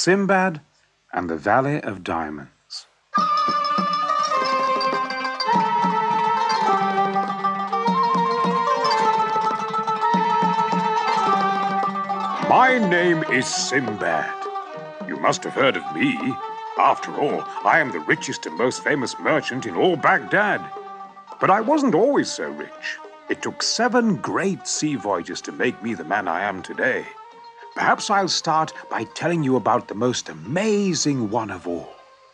Sinbad and the Valley of Diamonds. My name is Sinbad. You must have heard of me. After all, I am the richest and most famous merchant in all Baghdad. But I wasn't always so rich. It took 7 great sea voyages to make me the man I am today. Perhaps I'll start by telling you about the most amazing one of all.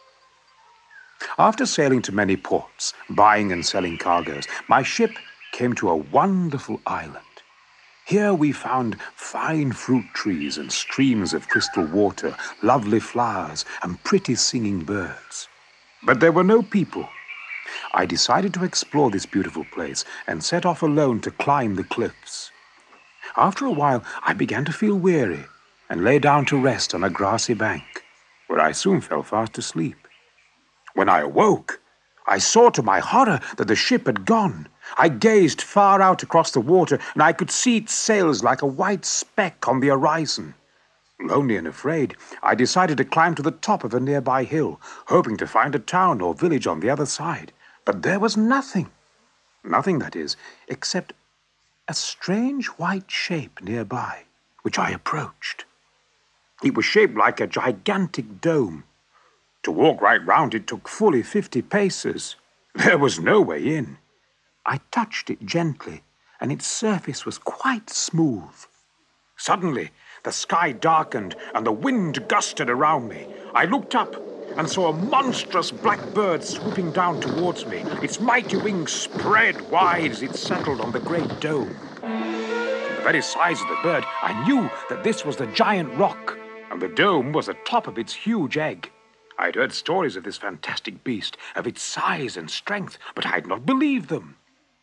After sailing to many ports, buying and selling cargoes, my ship came to a wonderful island. Here we found fine fruit trees and streams of crystal water, lovely flowers, and pretty singing birds. But there were no people. I decided to explore this beautiful place and set off alone to climb the cliffs. After a while, I began to feel weary and lay down to rest on a grassy bank, where I soon fell fast asleep. When I awoke, I saw to my horror that the ship had gone. I gazed far out across the water, and I could see its sails like a white speck on the horizon. Lonely and afraid, I decided to climb to the top of a nearby hill, hoping to find a town or village on the other side. But there was nothing. Nothing, that is, except a strange white shape nearby, which I approached. It was shaped like a gigantic dome. To walk right round it took fully 50 paces. There was no way in. I touched it gently, and its surface was quite smooth. Suddenly, the sky darkened, and the wind gusted around me. I looked up and saw a monstrous black bird swooping down towards me. Its mighty wings spread wide as it settled on the great dome. From the very size of the bird, I knew that this was the giant rock, and the dome was the top of its huge egg. I had heard stories of this fantastic beast, of its size and strength, but I had not believed them.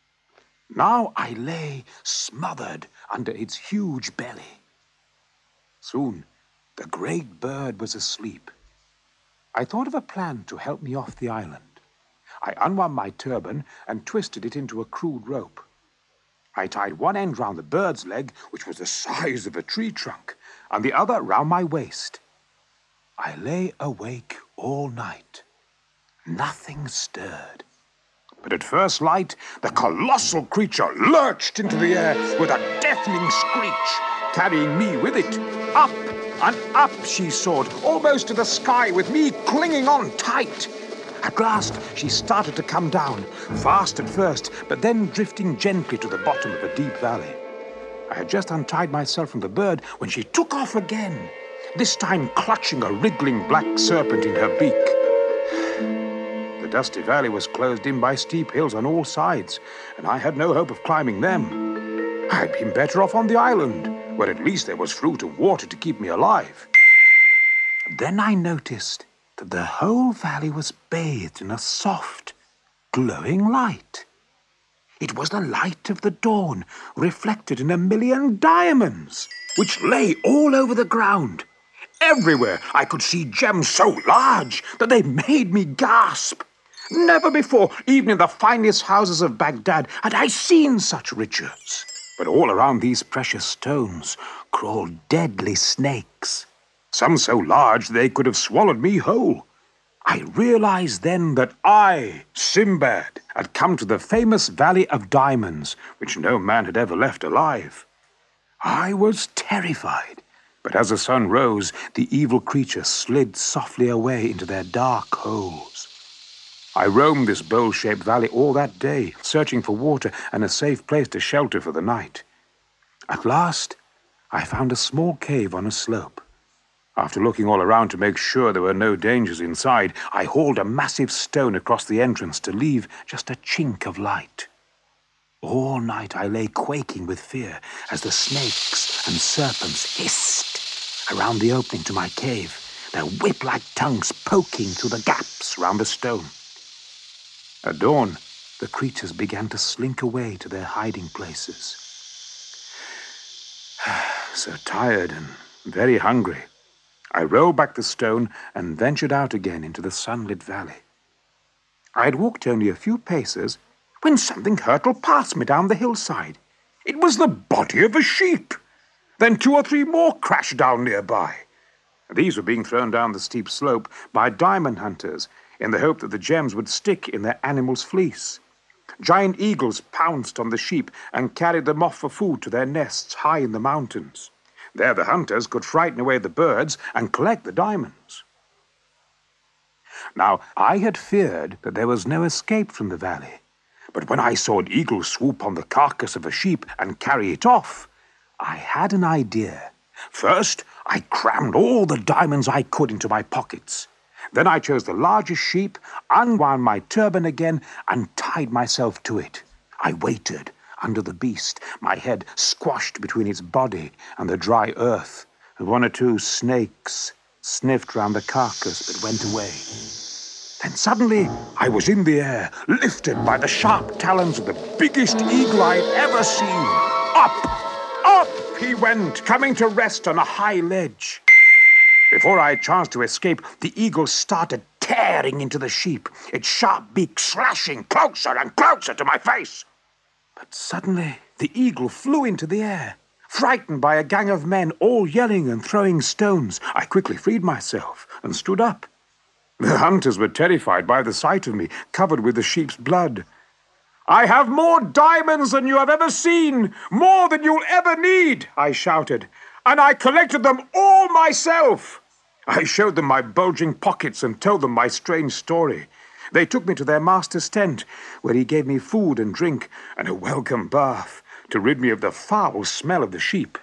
Now I lay smothered under its huge belly. Soon, the great bird was asleep. I thought of a plan to help me off the island. I unwound my turban and twisted it into a crude rope. I tied one end round the bird's leg, which was the size of a tree trunk, and the other round my waist. I lay awake all night. Nothing stirred. But at first light, the colossal creature lurched into the air with a deafening screech, carrying me with it. Up and up she soared, almost to the sky, with me clinging on tight. At last, she started to come down, fast at first, but then drifting gently to the bottom of a deep valley. I had just untied myself from the bird when she took off again, this time clutching a wriggling black serpent in her beak. The dusty valley was closed in by steep hills on all sides, and I had no hope of climbing them. I had been better off on the island, where at least there was fruit and water to keep me alive. Then I noticed that the whole valley was bathed in a soft, glowing light. It was the light of the dawn, reflected in 1,000,000 diamonds, which lay all over the ground. Everywhere I could see gems so large that they made me gasp. Never before, even in the finest houses of Baghdad, had I seen such riches. But all around these precious stones crawled deadly snakes, some so large they could have swallowed me whole. I realized then that I, Sinbad, had come to the famous Valley of Diamonds, which no man had ever left alive. I was terrified, but as the sun rose, the evil creatures slid softly away into their dark holes. I roamed this bowl-shaped valley all that day, searching for water and a safe place to shelter for the night. At last, I found a small cave on a slope. After looking all around to make sure there were no dangers inside, I hauled a massive stone across the entrance to leave just a chink of light. All night I lay quaking with fear as the snakes and serpents hissed around the opening to my cave, their whip-like tongues poking through the gaps round the stone. At dawn, the creatures began to slink away to their hiding places. So tired and very hungry, I rolled back the stone and ventured out again into the sunlit valley. I had walked only a few paces when something hurtled past me down the hillside. It was the body of a sheep. Then 2 or 3 more crashed down nearby. These were being thrown down the steep slope by diamond hunters in the hope that the gems would stick in their animal's fleece. Giant eagles pounced on the sheep and carried them off for food to their nests high in the mountains. There the hunters could frighten away the birds and collect the diamonds. Now, I had feared that there was no escape from the valley, but when I saw an eagle swoop on the carcass of a sheep and carry it off, I had an idea. First, I crammed all the diamonds I could into my pockets. Then I chose the largest sheep, unwound my turban again, and tied myself to it. I waited under the beast, my head squashed between its body and the dry earth. One or two snakes sniffed round the carcass but went away. Then suddenly I was in the air, lifted by the sharp talons of the biggest eagle I had ever seen. Up he went, coming to rest on a high ledge. Before I had a chance to escape, the eagle started tearing into the sheep, its sharp beak slashing closer and closer to my face. But suddenly the eagle flew into the air, frightened by a gang of men all yelling and throwing stones. I quickly freed myself and stood up. The hunters were terrified by the sight of me, covered with the sheep's blood. "I have more diamonds than you have ever seen, more than you'll ever need," I shouted, "and I collected them all myself." I showed them my bulging pockets and told them my strange story. They took me to their master's tent, where he gave me food and drink and a welcome bath to rid me of the foul smell of the sheep.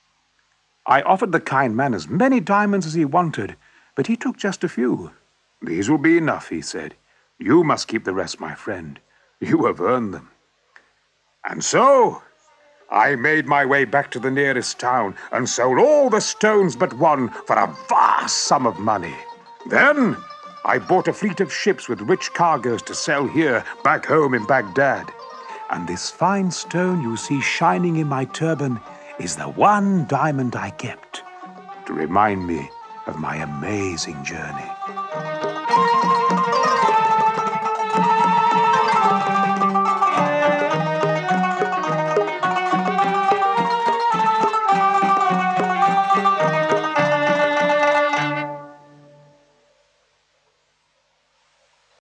I offered the kind man as many diamonds as he wanted, but he took just a few. "These will be enough," he said. "You must keep the rest, my friend. You have earned them." And so I made my way back to the nearest town and sold all the stones but one for a vast sum of money. Then I bought a fleet of ships with rich cargoes to sell here, back home in Baghdad. And this fine stone you see shining in my turban is the one diamond I kept to remind me of my amazing journey.